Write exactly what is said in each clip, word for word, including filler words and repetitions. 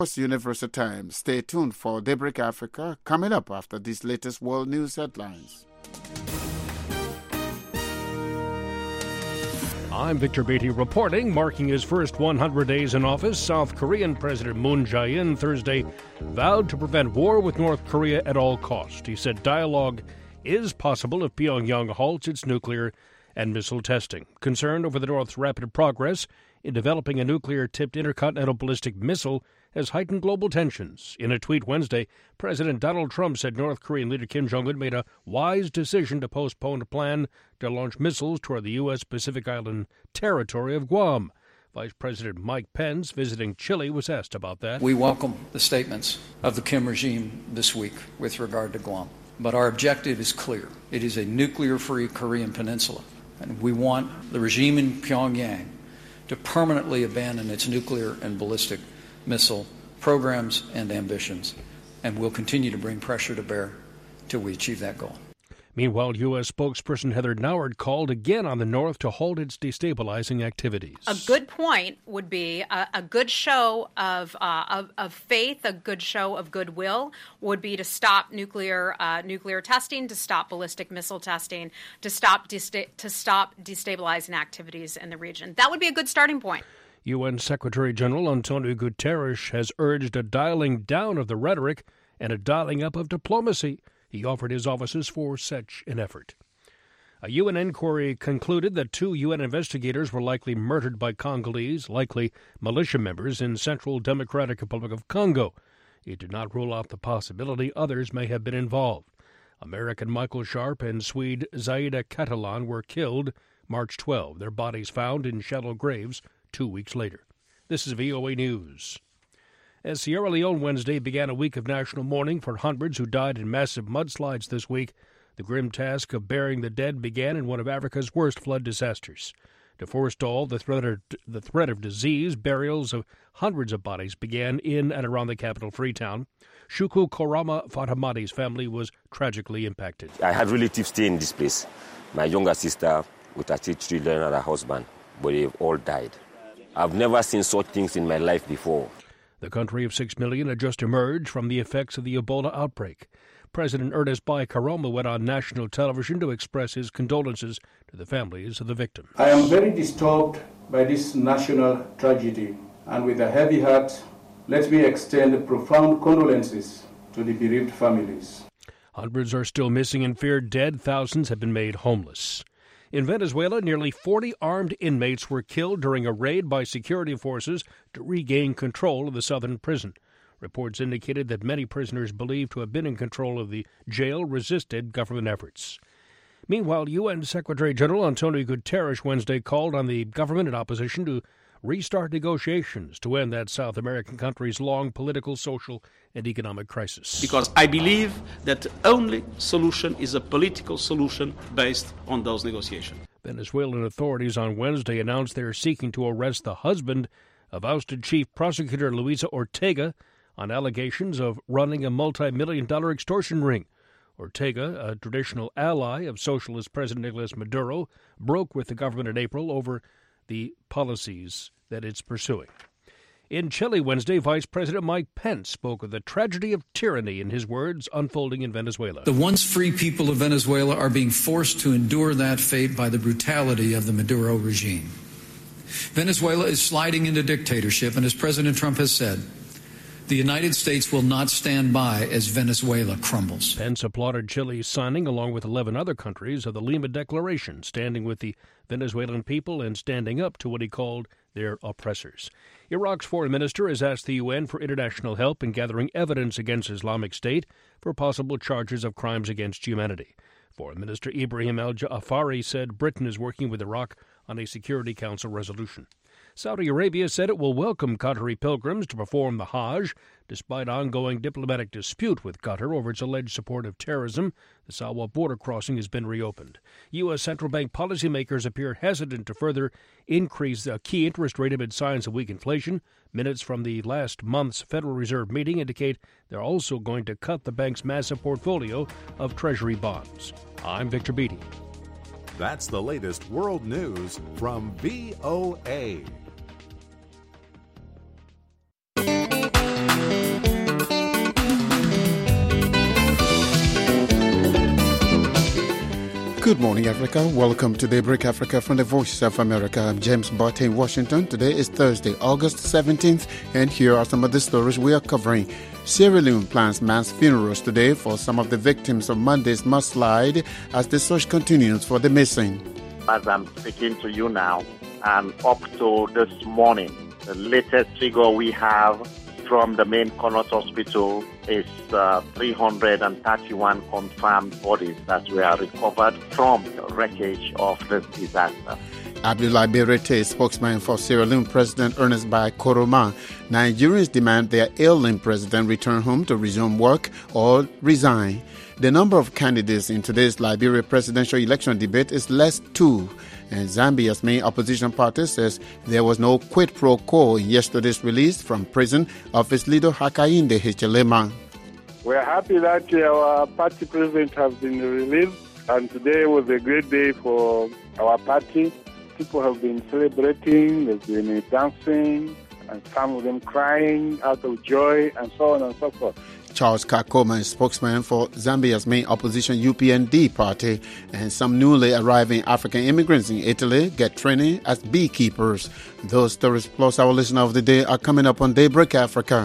Universal Times. Stay tuned for Daybreak Africa coming up after these latest world news headlines. I'm Victor Beatty reporting. Marking his first one hundred days in office, South Korean President Moon Jae-in Thursday vowed to prevent war with North Korea at all costs. He said dialogue is possible if Pyongyang halts its nuclear and missile testing. Concern over the North's rapid progress in developing a nuclear-tipped intercontinental ballistic missile has heightened global tensions. In a tweet Wednesday, President Donald Trump said North Korean leader Kim Jong-un made a wise decision to postpone a plan to launch missiles toward the U S. Pacific Island territory of Guam. Vice President Mike Pence, visiting Chile, was asked about that. We welcome the statements of the Kim regime this week with regard to Guam. But our objective is clear. It is a nuclear-free Korean peninsula. And we want the regime in Pyongyang to permanently abandon its nuclear and ballistic missile programs and ambitions. And we'll continue to bring pressure to bear till we achieve that goal. Meanwhile, U S spokesperson Heather Nauert called again on the North to halt its destabilizing activities. A good point would be a, a good show of, uh, of of faith, a good show of goodwill would be to stop nuclear uh, nuclear testing, to stop ballistic missile testing, to stop desta- to stop destabilizing activities in the region. That would be a good starting point. U N Secretary General Antonio Guterres has urged a dialing down of the rhetoric and a dialing up of diplomacy. He offered his offices for such an effort. A U N inquiry concluded that two U N investigators were likely murdered by Congolese, likely militia members in Central Democratic Republic of Congo. It did not rule out the possibility others may have been involved. American Michael Sharp and Swede Zaida Catalan were killed March twelfth. Their bodies found in shallow graves two weeks later. This is V O A News. As Sierra Leone Wednesday began a week of national mourning for hundreds who died in massive mudslides this week, the grim task of burying the dead began in one of Africa's worst flood disasters. To forestall the threat of, the threat of disease, burials of hundreds of bodies began in and around the capital, Freetown. Shuku Korama Fatamadi's family was tragically impacted. I had relatives stay in this place. My younger sister with her three children and her husband, but they've all died. I've never seen such things in my life before. The country of six million had just emerged from the effects of the Ebola outbreak. President Ernest Bai Koroma went on national television to express his condolences to the families of the victims. I am very disturbed by this national tragedy, and with a heavy heart, let me extend profound condolences to the bereaved families. Hundreds are still missing and feared dead. Thousands have been made homeless. In Venezuela, nearly forty armed inmates were killed during a raid by security forces to regain control of the southern prison. Reports indicated that many prisoners believed to have been in control of the jail resisted government efforts. Meanwhile, U N Secretary General Antonio Guterres Wednesday called on the government and opposition to restart negotiations to end that South American country's long political, social, and economic crisis. Because I believe that the only solution is a political solution based on those negotiations. Venezuelan authorities on Wednesday announced they are seeking to arrest the husband of ousted Chief Prosecutor Luisa Ortega on allegations of running a multi-million dollar extortion ring. Ortega, a traditional ally of socialist President Nicolas Maduro, broke with the government in April over the policies that it's pursuing. In Chile Wednesday, Vice President Mike Pence spoke of the tragedy of tyranny, in his words, unfolding in Venezuela. The once free people of Venezuela are being forced to endure that fate by the brutality of the Maduro regime. Venezuela is sliding into dictatorship, and as President Trump has said, the United States will not stand by as Venezuela crumbles. Pence applauded Chile's signing, along with eleven other countries, of the Lima Declaration, standing with the Venezuelan people and standing up to what he called their oppressors. Iraq's foreign minister has asked the U N for international help in gathering evidence against Islamic State for possible charges of crimes against humanity. Foreign Minister Ibrahim al-Jafari said Britain is working with Iraq on a Security Council resolution. Saudi Arabia said it will welcome Qatari pilgrims to perform the Hajj. Despite ongoing diplomatic dispute with Qatar over its alleged support of terrorism, the Sawa border crossing has been reopened. U S central bank policymakers appear hesitant to further increase the key interest rate amid signs of weak inflation. Minutes from the last month's Federal Reserve meeting indicate they're also going to cut the bank's massive portfolio of Treasury bonds. I'm Victor Beatty. That's the latest world news from V O A. Good morning, Africa. Welcome to Daybreak Africa from the Voice of America. I'm James Barton in Washington. Today is Thursday, August seventeenth, and here are some of the stories we are covering. Sierra Leone plans mass funerals today for some of the victims of Monday's mudslide as the search continues for the missing. As I'm speaking to you now, and up to this morning, the latest figure we have from the main Connaught Hospital is uh, three hundred thirty-one confirmed bodies that were recovered from the wreckage of this disaster. Abdoulaye Berete, spokesman for Sierra Leone President Ernest Bai Koroma. Nigerians demand their ailing president return home to resume work or resign. The number of candidates in today's Liberia presidential election debate is less two. And Zambia's main opposition party says there was no quid pro quo in yesterday's release from prison of its leader Hakainde Hichilema. We're happy that our party president has been released, and today was a great day for our party. People have been celebrating, there's been dancing, and some of them crying out of joy, and so on and so forth. Charles Kakoma is spokesman for Zambia's main opposition U P N D party, and some newly arriving African immigrants in Italy get training as beekeepers. Those stories plus our listener of the day are coming up on Daybreak Africa.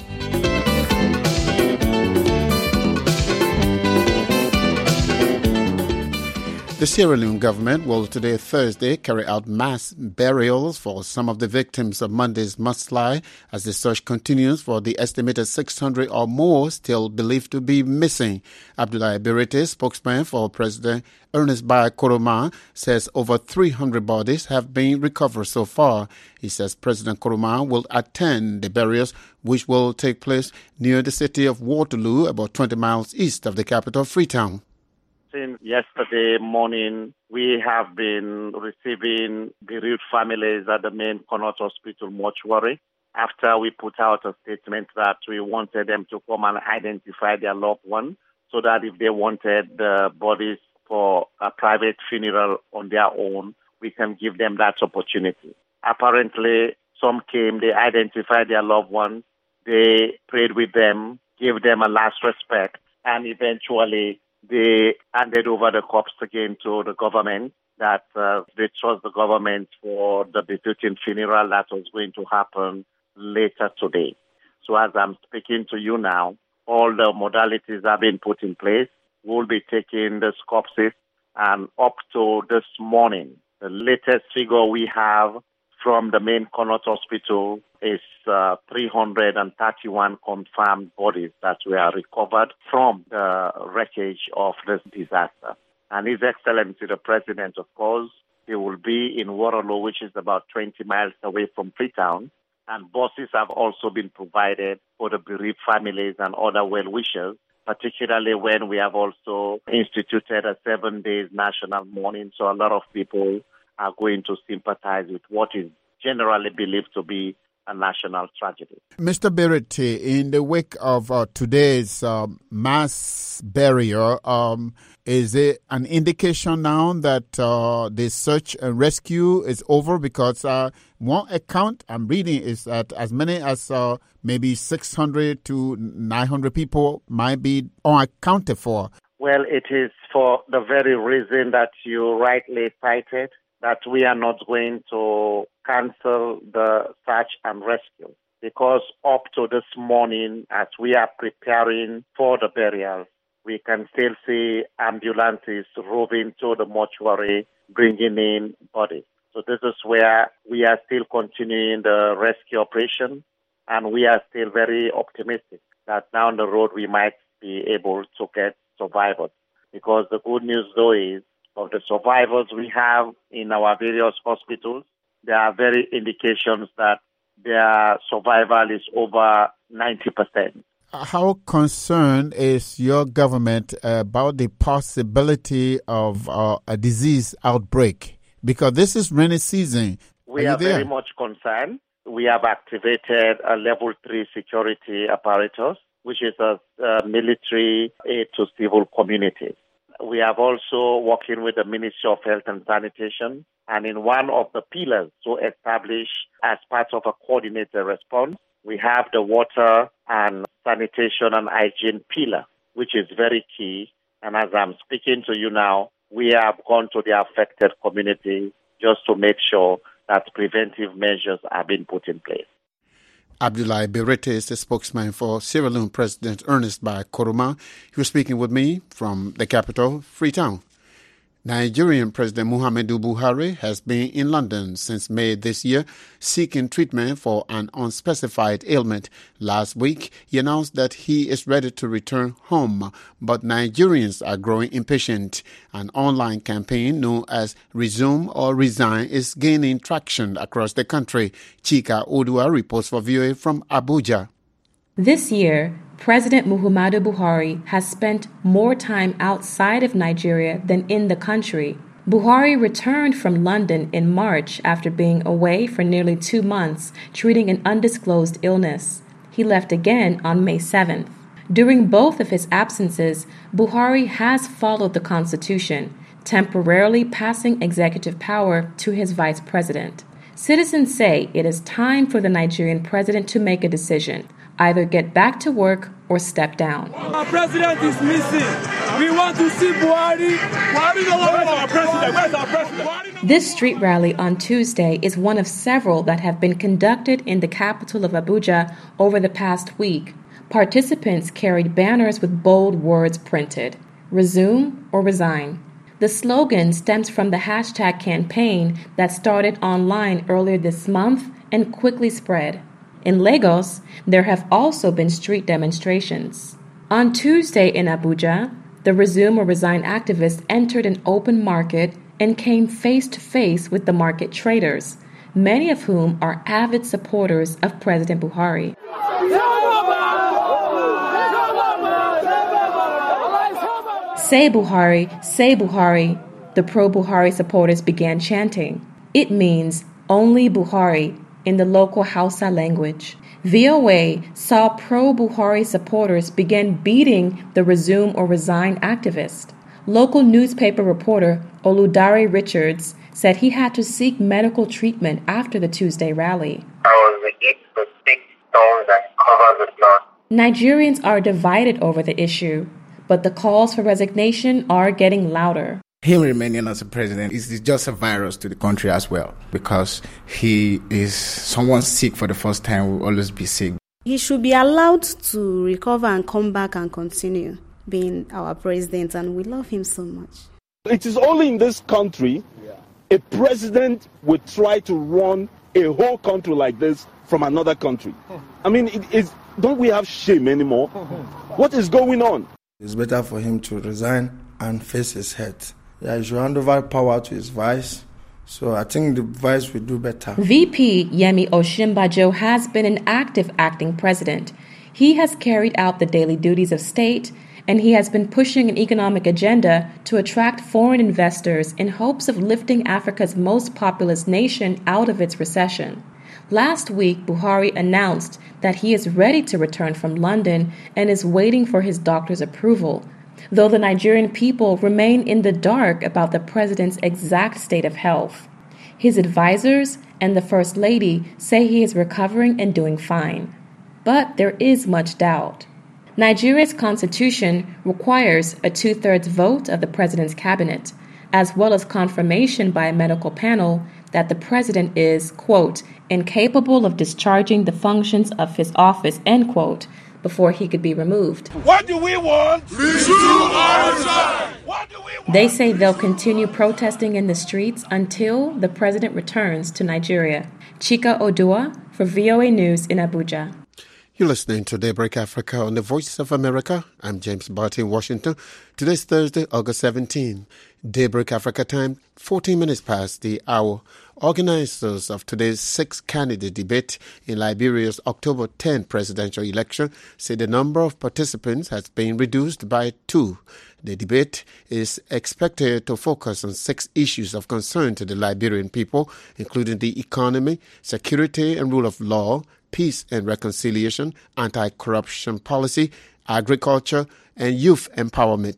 The Sierra Leone government will today, Thursday, carry out mass burials for some of the victims of Monday's mudslide as the search continues for the estimated six hundred or more still believed to be missing. Abdoulaye Berete, spokesman for President Ernest Bai Koroma, says over three hundred bodies have been recovered so far. He says President Koroma will attend the burials, which will take place near the city of Waterloo, about twenty miles east of the capital, Freetown. Since yesterday morning, we have been receiving bereaved families at the main Connaught Hospital mortuary after we put out a statement that we wanted them to come and identify their loved one so that if they wanted the bodies for a private funeral on their own, we can give them that opportunity. Apparently, some came, they identified their loved ones, they prayed with them, gave them a last respect, and eventually they handed over the corpse again to the government, that uh, they trust the government for the befitting funeral that was going to happen later today. So as I'm speaking to you now, all the modalities have been put in place. We'll be taking the corpses, and up to this morning, the latest figure we have from the main Connaught Hospital is uh, three hundred thirty-one confirmed bodies that were recovered from the wreckage of this disaster. And His Excellency, the President, of course, he will be in Waterloo, which is about twenty miles away from Freetown. And buses have also been provided for the bereaved families and other well-wishers, particularly when we have also instituted a seven days national mourning. So a lot of people are going to sympathize with what is generally believed to be a national tragedy. Mister Berete, in the wake of uh, today's uh, mass burial, um, is it an indication now that uh, the search and rescue is over? Because uh, one account I'm reading is that as many as uh, maybe six hundred to nine hundred people might be unaccounted for. Well, it is for the very reason that you rightly cited, that we are not going to cancel the search and rescue, because up to this morning, as we are preparing for the burial, we can still see ambulances roving to the mortuary, bringing in bodies. So this is where we are still continuing the rescue operation, and we are still very optimistic that down the road we might be able to get survivors. Because the good news, though, is of the survivors we have in our various hospitals, there are very indications that their survival is over ninety percent. How concerned is your government about the possibility of uh, a disease outbreak? Because this is rainy season. We are, are very much concerned. We have activated a level three security apparatus, which is a, a military aid to civil communities. We have also working with the Ministry of Health and Sanitation, and in one of the pillars to establish as part of a coordinated response, we have the water and sanitation and hygiene pillar, which is very key. And as I'm speaking to you now, we have gone to the affected community just to make sure that preventive measures are being put in place. Abdoulaye Berete is the spokesman for Sierra Leone President Ernest Bai Koroma. He was speaking with me from the capital, Freetown. Nigerian President Muhammadu Buhari has been in London since May this year, seeking treatment for an unspecified ailment. Last week, he announced that he is ready to return home, but Nigerians are growing impatient. An online campaign known as Resume or Resign is gaining traction across the country. Chika Odua reports for V O A from Abuja. This year, President Muhammadu Buhari has spent more time outside of Nigeria than in the country. Buhari returned from London in March after being away for nearly two months treating an undisclosed illness. He left again on May seventh. During both of his absences, Buhari has followed the Constitution, temporarily passing executive power to his vice president. Citizens say it is time for the Nigerian president to make a decision. Either get back to work or step down. Our president is missing. We want to see Buhari. Buhari no longer our president. Where's our president? This street rally on Tuesday is one of several that have been conducted in the capital of Abuja over the past week. Participants carried banners with bold words printed: Resume or Resign. The slogan stems from the hashtag campaign that started online earlier this month and quickly spread. In Lagos, there have also been street demonstrations. On Tuesday in Abuja, the Resume or Resign activists entered an open market and came face to face with the market traders, many of whom are avid supporters of President Buhari. Say Buhari, say Buhari, the pro-Buhari supporters began chanting. It means only Buhari in the local Hausa language. V O A saw pro-Buhari supporters begin beating the Resume or Resign activist. Local newspaper reporter Oludare Richards said he had to seek medical treatment after the Tuesday rally. I was hit with big stones that covered with blood. Nigerians are divided over the issue, but the calls for resignation are getting louder. Him remaining as a president is just a virus to the country as well, because he is someone sick for the first time will always be sick. He should be allowed to recover and come back and continue being our president, and we love him so much. It is only in this country a president would try to run a whole country like this from another country. I mean, it is, don't we have shame anymore? What is going on? It's better for him to resign and face his head. Yeah, he should hand over power to his vice. So I think the vice will do better. V P Yemi Osinbajo has been an active acting president. He has carried out the daily duties of state, and he has been pushing an economic agenda to attract foreign investors in hopes of lifting Africa's most populous nation out of its recession. Last week, Buhari announced that he is ready to return from London and is waiting for his doctor's approval, though the Nigerian people remain in the dark about the president's exact state of health. His advisors and the First Lady say he is recovering and doing fine. But there is much doubt. Nigeria's constitution requires a two-thirds vote of the president's cabinet, as well as confirmation by a medical panel that the president is, quote, incapable of discharging the functions of his office, end quote, before he could be removed. What do we want? Resume or resign. What do we want? They say they'll continue protesting in the streets until the president returns to Nigeria. Chika Odua for V O A News in Abuja. You're listening to Daybreak Africa on the Voice of America. I'm James Barty in Washington. Today's Thursday, August seventeenth. Daybreak Africa time, fourteen minutes past the hour. Organizers of today's six-candidate debate in Liberia's October tenth presidential election say the number of participants has been reduced by two. The debate is expected to focus on six issues of concern to the Liberian people, including the economy, security and rule of law, peace and reconciliation, anti-corruption policy, agriculture, and youth empowerment.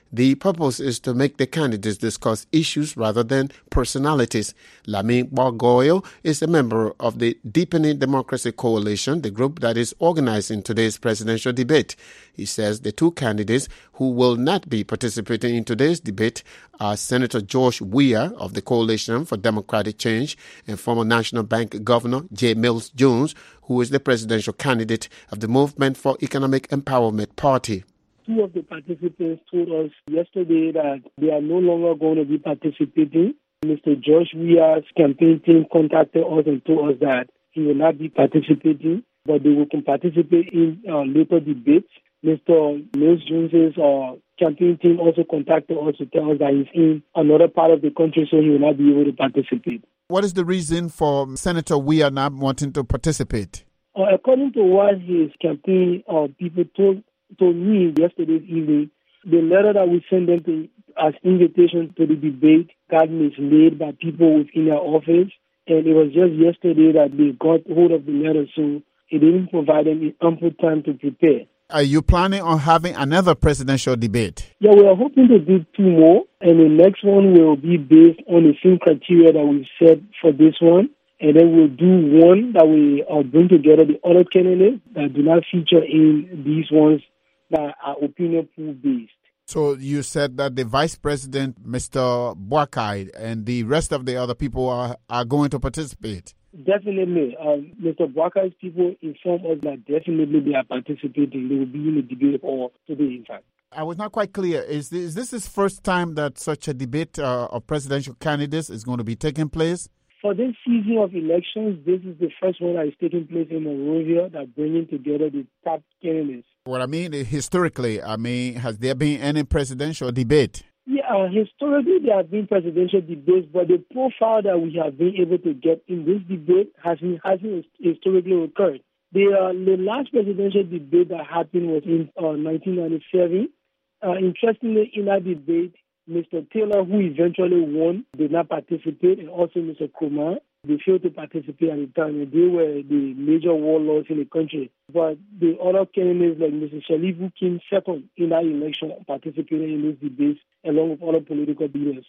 The purpose is to make the candidates discuss issues rather than personalities. Lami Gbargoyo is a member of the Deepening Democracy Coalition, the group that is organizing today's presidential debate. He says the two candidates who will not be participating in today's debate are Senator Josh Weah of the Coalition for Democratic Change and former National Bank Governor J. Mills Jones, who is the presidential candidate of the Movement for Economic Empowerment Party. Two of the participants told us yesterday that they are no longer going to be participating. Mister Josh Weah's campaign team contacted us and told us that he will not be participating, but they will participate in uh, later debates. Mister Mills Jones's uh, campaign team also contacted us to tell us that he's in another part of the country, so he will not be able to participate. What is the reason for Senator Weah not wanting to participate? Uh, according to what his campaign uh, people told told me yesterday evening, the letter that we sent them to, as invitation to the debate got mislaid by people within their office, and it was just yesterday that they got hold of the letter, so it didn't provide them ample time to prepare. Are you planning on having another presidential debate? Yeah, we are hoping to do two more, and the next one will be based on the same criteria that we've set for this one. And then we'll do one that we uh, bring together the other candidates that do not feature in these ones that are opinion pool based. So you said that the Vice President, Mister Boakai, and the rest of the other people are, are going to participate? Definitely. Um, Mister Boakai's people informed us that definitely they are participating. They will be in the debate hall today, in fact. I was not quite clear. Is this, is this the first time that such a debate uh, of presidential candidates is going to be taking place? For this season of elections, this is the first one that is taking place in Monrovia that bringing together the top candidates. What I mean, historically, I mean, has there been any presidential debate? Yeah, uh, historically there have been presidential debates, but the profile that we have been able to get in this debate hasn't, hasn't historically occurred. The, uh, the last presidential debate that happened was in uh, nineteen ninety-seven. Uh, interestingly, in that debate, Mister Taylor, who eventually won, did not participate, and also Mister Kumar. They failed to participate at the time, and they were the major warlords in the country. But the other candidates, like Mister Shalif, who came second in that election, participated in these debates along with other political leaders.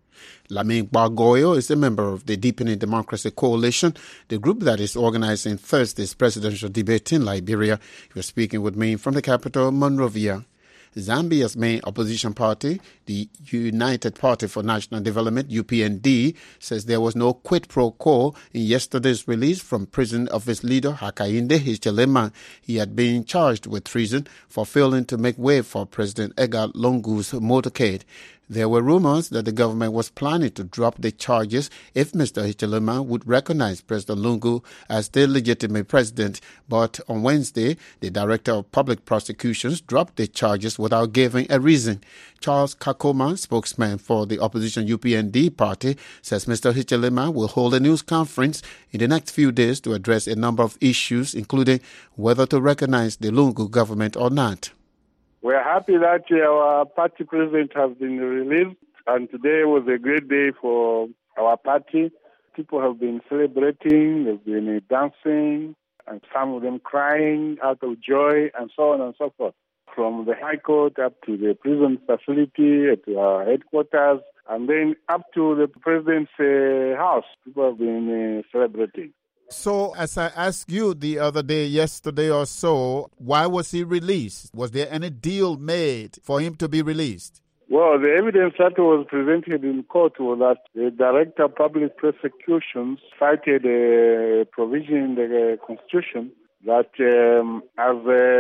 Lami Gbargoyo is a member of the Deepening Democracy Coalition, the group that is organizing Thursday's presidential debate in Liberia. He was speaking with me from the capital, Monrovia. Zambia's main opposition party, the United Party for National Development, U P N D, says there was no quid pro quo in yesterday's release from prison of its leader, Hakainde Hichilema. He had been charged with treason for failing to make way for President Edgar Lungu's motorcade. There were rumors that the government was planning to drop the charges if Mister Hichilema would recognize President Lungu as the legitimate president. But on Wednesday, the Director of Public Prosecutions dropped the charges without giving a reason. Charles Kakoma, spokesman for the opposition U P N D party, says Mister Hichilema will hold a news conference in the next few days to address a number of issues, including whether to recognize the Lungu government or not. We're happy that our party president has been released, and today was a great day for our party. People have been celebrating, they've been dancing, and some of them crying out of joy, and so on and so forth. From the High Court up to the prison facility, at our headquarters, and then up to the president's uh, house, people have been uh, celebrating. So, as I asked you the other day, yesterday or so, why was he released? Was there any deal made for him to be released? Well, the evidence that was presented in court was that the Director of Public Prosecutions cited a provision in the Constitution that um, as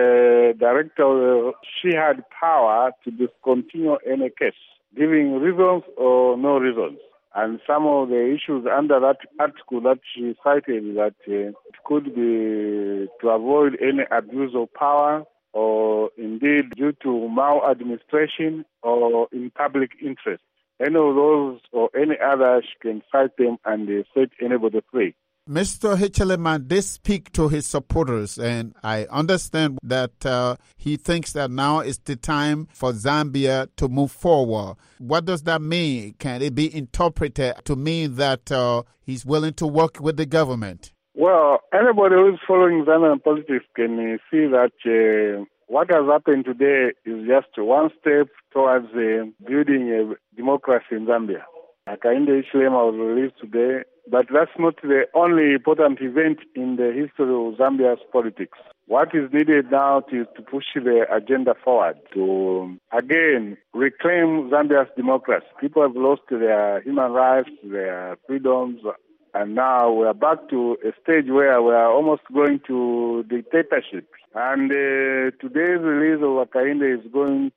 a director, she had power to discontinue any case, giving reasons or no reasons. And some of the issues under that article that she cited that uh, it could be to avoid any abuse of power or indeed due to maladministration or in public interest. Any of those or any others can cite them and uh, set anybody free. Mister Hichilema did speak to his supporters, and I understand that uh, he thinks that now is the time for Zambia to move forward. What does that mean? Can it be interpreted to mean that uh, he's willing to work with the government? Well, anybody who's following Zambian politics can uh, see that uh, What has happened today is just one step towards uh, building a democracy in Zambia. Hakainde Hichilema was released today, but that's not the only important event in the history of Zambia's politics. What is needed now is to push the agenda forward, to again reclaim Zambia's democracy. People have lost their human rights, their freedoms, and now we are back to a stage where we are almost going to dictatorship. And uh, today's release of Hakainde is going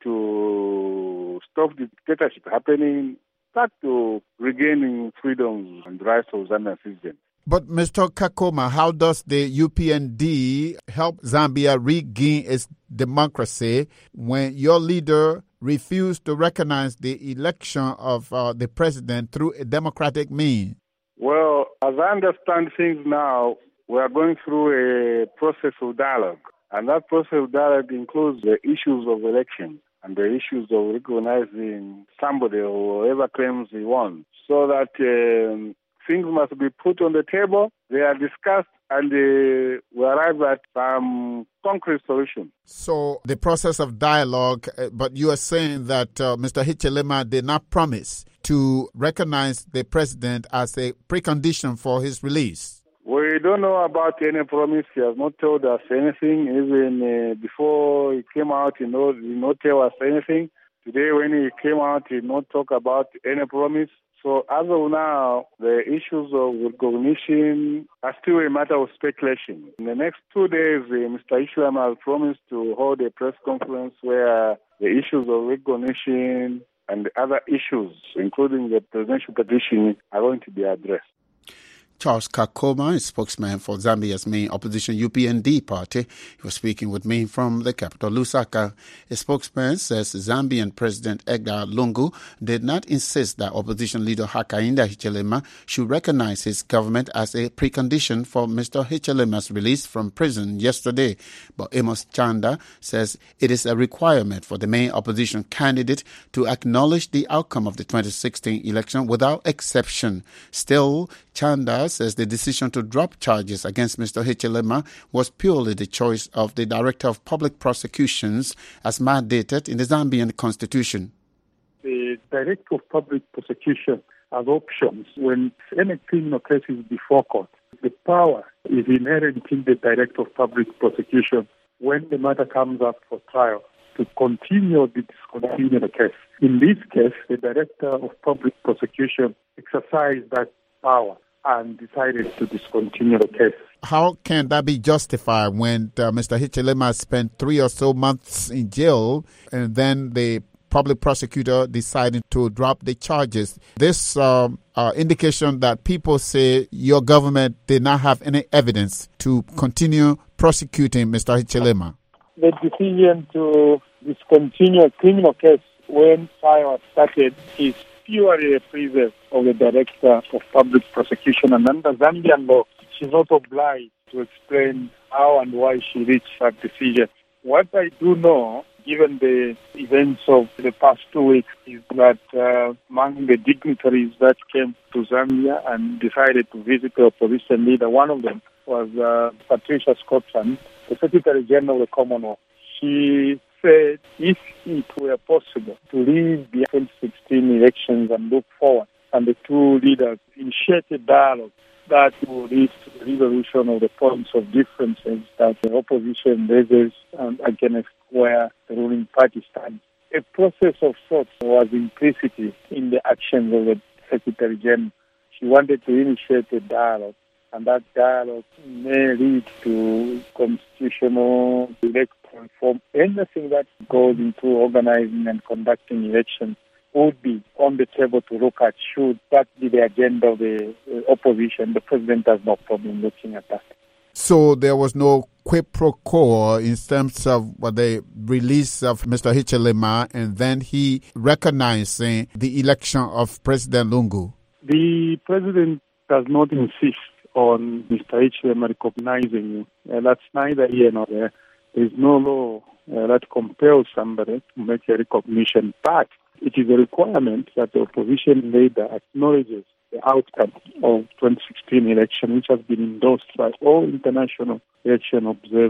to stop the dictatorship happening, start to regaining freedoms and rights of Zambian citizens. But Mister Kakoma, how does the U P N D help Zambia regain its democracy when your leader refused to recognize the election of uh, the president through a democratic means? Well, as I understand things now, we are going through a process of dialogue. And that process of dialogue includes the issues of election and the issues of recognizing somebody or whoever claims he won. So that um, things must be put on the table, they are discussed, and uh, we arrive at some concrete solution. So the process of dialogue, uh, but you are saying that uh, Mister Hichilema did not promise to recognize the president as a precondition for his release. We don't know about any promise. He has not told us anything. Even uh, before he came out, he, know, he did not tell us anything. Today when he came out, he did not talk about any promise. So as of now, the issues of recognition are still a matter of speculation. In the next two days, uh, Mister Hichilema has promised to hold a press conference where the issues of recognition and the other issues, including the presidential petition, are going to be addressed. Charles Kakoma, a spokesman for Zambia's main opposition U P N D party. He was speaking with me from the capital, Lusaka. A spokesman says Zambian President Edgar Lungu did not insist that opposition leader Hakainde Hichilema should recognize his government as a precondition for Mister Hichilema's release from prison yesterday. But Amos Chanda says it is a requirement for the main opposition candidate to acknowledge the outcome of the twenty sixteen election without exception. Still, Chanda says the decision to drop charges against Mister Hichilema was purely the choice of the Director of Public Prosecutions as mandated in the Zambian Constitution. The Director of Public Prosecution has options when any criminal case is before court. The power is inherent in the Director of Public Prosecution when the matter comes up for trial to continue or discontinue the case. In this case, the Director of Public Prosecution exercised that power and decided to discontinue the case. How can that be justified when uh, Mister Hichilema spent three or so months in jail and then the public prosecutor decided to drop the charges? This um, uh, indication that people say your government did not have any evidence to continue prosecuting Mister Hichilema. The decision to discontinue a criminal case when trial started is purely a preserve of the Director of Public Prosecution, and under Zambian law, she's not obliged to explain how and why she reached that decision. What I do know, given the events of the past two weeks, is that uh, among the dignitaries that came to Zambia and decided to visit the opposition leader, one of them was uh, Patricia Scotland, the Secretary General of the Commonwealth. She said if it were possible to leave the twenty sixteen elections and look forward, and the two leaders initiated dialogue that will lead to the resolution of the points of differences that the opposition raises um, against where the ruling party stands. A process of sorts was implicit in the actions of the Secretary General. She wanted to initiate a dialogue, and that dialogue may lead to constitutional electoral reform. Anything that goes into organizing and conducting elections would be on the table to look at should that be the agenda of the uh, opposition. The president has no problem looking at that. So there was no quid pro quo in terms of well, the release of Mister Hichilema and then he recognizing the election of President Lungu? The president does not insist on Mister Hichilema recognizing you. Uh, that's neither here nor there. There is no law uh, that compels somebody to make a recognition, but it is a requirement that the opposition leader acknowledges the outcome of twenty sixteen election, which has been endorsed by all international election observers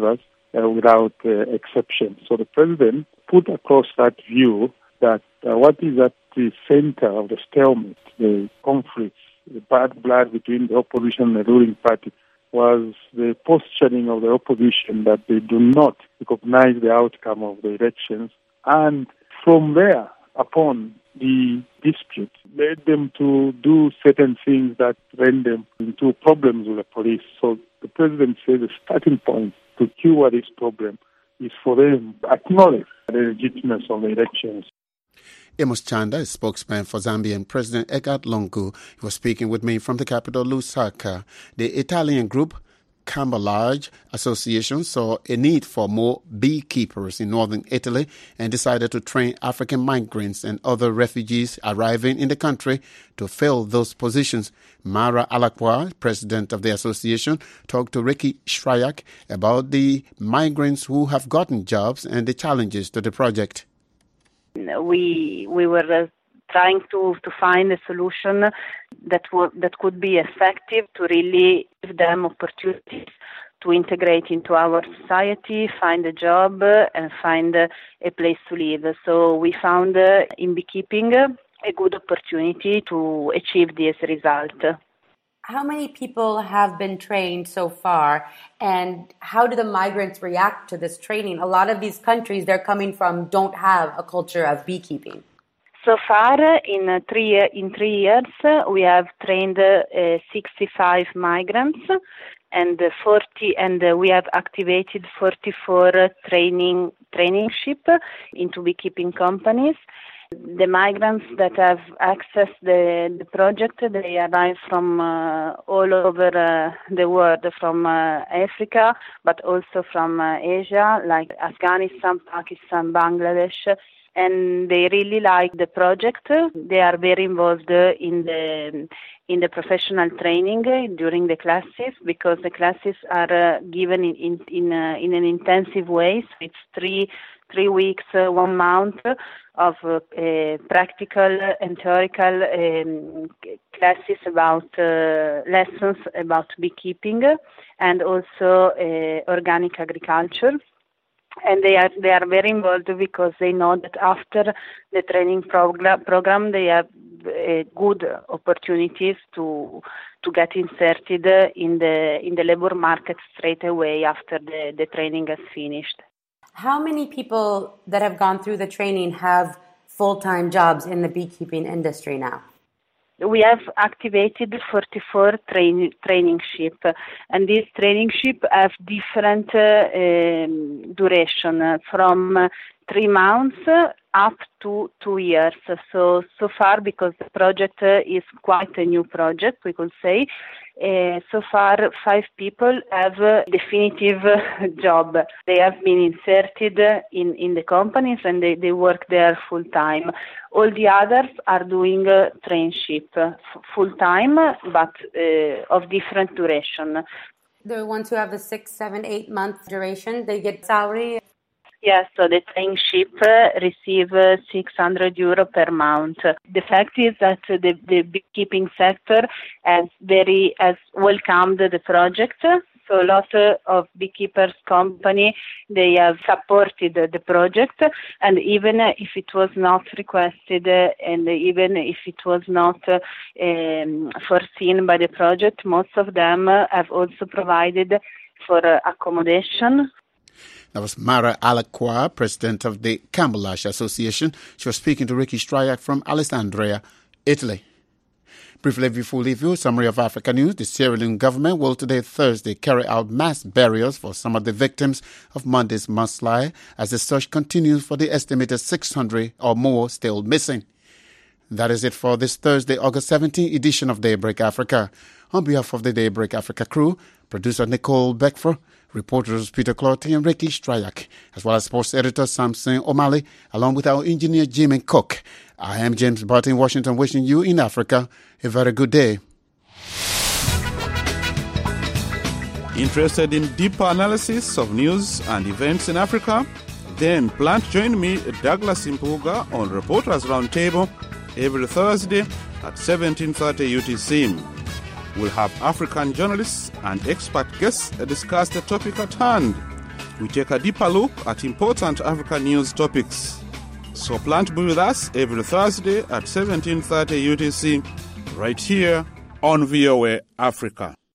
uh, without uh, exception. So the president put across that view that uh, what is at the center of the stalemate, the conflicts, the bad blood between the opposition and the ruling party, was the posturing of the opposition that they do not recognize the outcome of the elections. And from there upon, the dispute led them to do certain things that ran them into problems with the police. So the president says the starting point to cure this problem is for them to acknowledge the legitimacy of the elections. Amos Chanda is spokesman for Zambian President Edgar Lungu. He was speaking with me from the capital, Lusaka. The Italian group Cambalage Association saw a need for more beekeepers in northern Italy and decided to train African migrants and other refugees arriving in the country to fill those positions. Mara Alakwa, president of the association, talked to Ricky Shryak about the migrants who have gotten jobs and the challenges to the project. We we were uh, trying to, to find a solution that w- that could be effective to really give them opportunities to integrate into our society, find a job, uh, and find uh, a place to live. So we found uh, in beekeeping uh, a good opportunity to achieve this result. How many people have been trained so far, and how do the migrants react to this training? A lot of these countries they're coming from don't have a culture of beekeeping. So far, in uh, three in three years, uh, we have trained uh, sixty-five migrants, and uh, forty, and uh, we have activated forty-four uh, training traineeship into beekeeping companies. The migrants that have accessed the, the project, they arrive from uh, all over uh, the world, from uh, Africa, but also from uh, Asia, like Afghanistan, Pakistan, Bangladesh, and they really like the project. They are very involved in the in the professional training during the classes, because the classes are uh, given in in in, uh, in an intensive way. So it's three three weeks, uh, one month of uh, uh, practical and theoretical um, classes about uh, lessons about beekeeping and also uh, organic agriculture. And they are they are very involved because they know that after the training program, program they have uh, good opportunities to to get inserted in the in the labor market straight away after the, the training is finished. How many people that have gone through the training have full-time jobs in the beekeeping industry now? We have activated forty-four train, traineeship, and these traineeship have different uh, um, duration, uh, from uh, three months up to two years. So, so far, because the project uh, is quite a new project, we could say, uh, so far five people have a definitive job. They have been inserted in, in the companies and they, they work there full time. All the others are doing uh, traineeship uh, f- full time, but uh, of different duration. The ones who have the six, seven, eight month duration, they get salary. Yes, so the traineeship uh, receive uh, six hundred euro per month. The fact is that uh, the, the beekeeping sector has very has welcomed the project. So a lot uh, of beekeepers company, they have supported uh, the project, and even uh, if it was not requested uh, and even if it was not uh, um, foreseen by the project, most of them uh, have also provided for uh, accommodation. That was Mara Alakwa, president of the Cambalage Association. She was speaking to Ricky Shryak from Alessandria, Italy. Briefly, before we leave you, summary of Africa News. The Sierra Leone government will today, Thursday, carry out mass burials for some of the victims of Monday's mudslide as the search continues for the estimated six hundred or more still missing. That is it for this Thursday, August seventeenth edition of Daybreak Africa. On behalf of the Daybreak Africa crew, producer Nicole Beckford, reporters Peter Clotty and Ricky Shryak, as well as sports editor Samson O'Malley, along with our engineer Jimmy Cook. I am James Barton in Washington, wishing you in Africa a very good day. Interested in deeper analysis of news and events in Africa? Then plan to join me, Douglas Impuga, on Reporters Roundtable every Thursday at seventeen thirty U T C. We'll have African journalists and expert guests discuss the topic at hand. we take a deeper look at important African news topics. So plan to be with us every Thursday at seventeen thirty U T C, right here on V O A Africa.